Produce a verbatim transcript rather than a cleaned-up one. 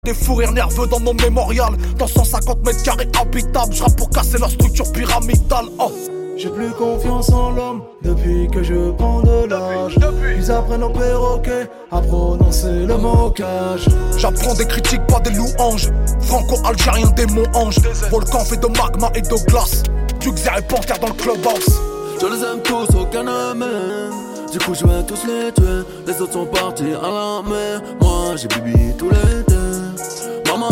Des fous rires nerveux dans nos mémorials. Dans cent cinquante mètres carrés habitables. J'rappe pour casser la structure pyramidale. Oh. J'ai plus confiance en l'homme depuis que je prends de l'âge. Ils apprennent au perroquet à prononcer le mocage. J'apprends des critiques, pas des louanges. Franco-algérien, démon ange. Volcan fait de magma et de glace. Duxer et Panthère dans le clubhouse. Je les aime tous, aucun ne m'aime. Du coup je vais tous les tuer. Les autres sont partis à la mer. Moi j'ai bibi tous les deux.